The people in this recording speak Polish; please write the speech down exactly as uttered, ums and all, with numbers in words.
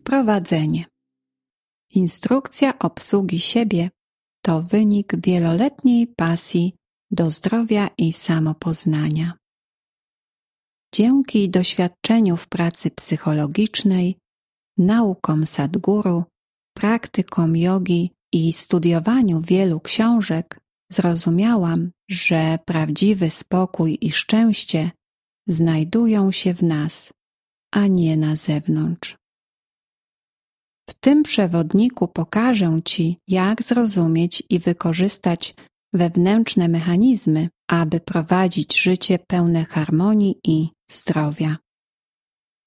Wprowadzenie. Instrukcja obsługi siebie to wynik wieloletniej pasji do zdrowia i samopoznania. Dzięki doświadczeniu w pracy psychologicznej, naukom Sadhguru, praktykom jogi i studiowaniu wielu książek zrozumiałam, że prawdziwy spokój i szczęście znajdują się w nas, a nie na zewnątrz. W tym przewodniku pokażę Ci, jak zrozumieć i wykorzystać wewnętrzne mechanizmy, aby prowadzić życie pełne harmonii i zdrowia.